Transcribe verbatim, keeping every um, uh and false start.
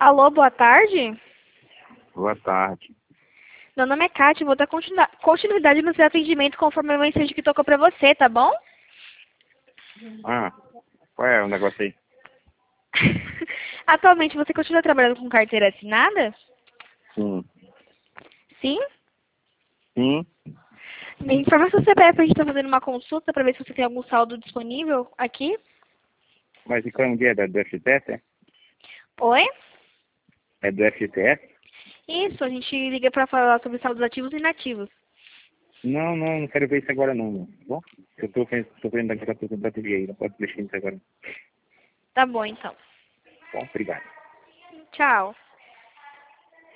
Alô, boa tarde. Boa tarde. Meu nome é Kátia, vou dar continua- continuidade no seu atendimento conforme a mensagem que tocou pra você, tá bom? Ah, qual é o negócio aí? Atualmente você continua trabalhando com carteira assinada? Sim. Sim? Sim? Me informa seu C P F pra gente estar fazendo uma consulta pra ver se você tem algum saldo disponível aqui. Mas e qual é o dia? É do F T S? É, Oi? é do F T S? Isso, a gente liga pra falar sobre saldos ativos e inativos. Não, não, não quero ver isso agora não, meu. Tá bom? Eu tô sofrendo da catástrofe da T V aí, não pode mexer nisso agora. Tá bom, então. Bom, obrigado. Tchau.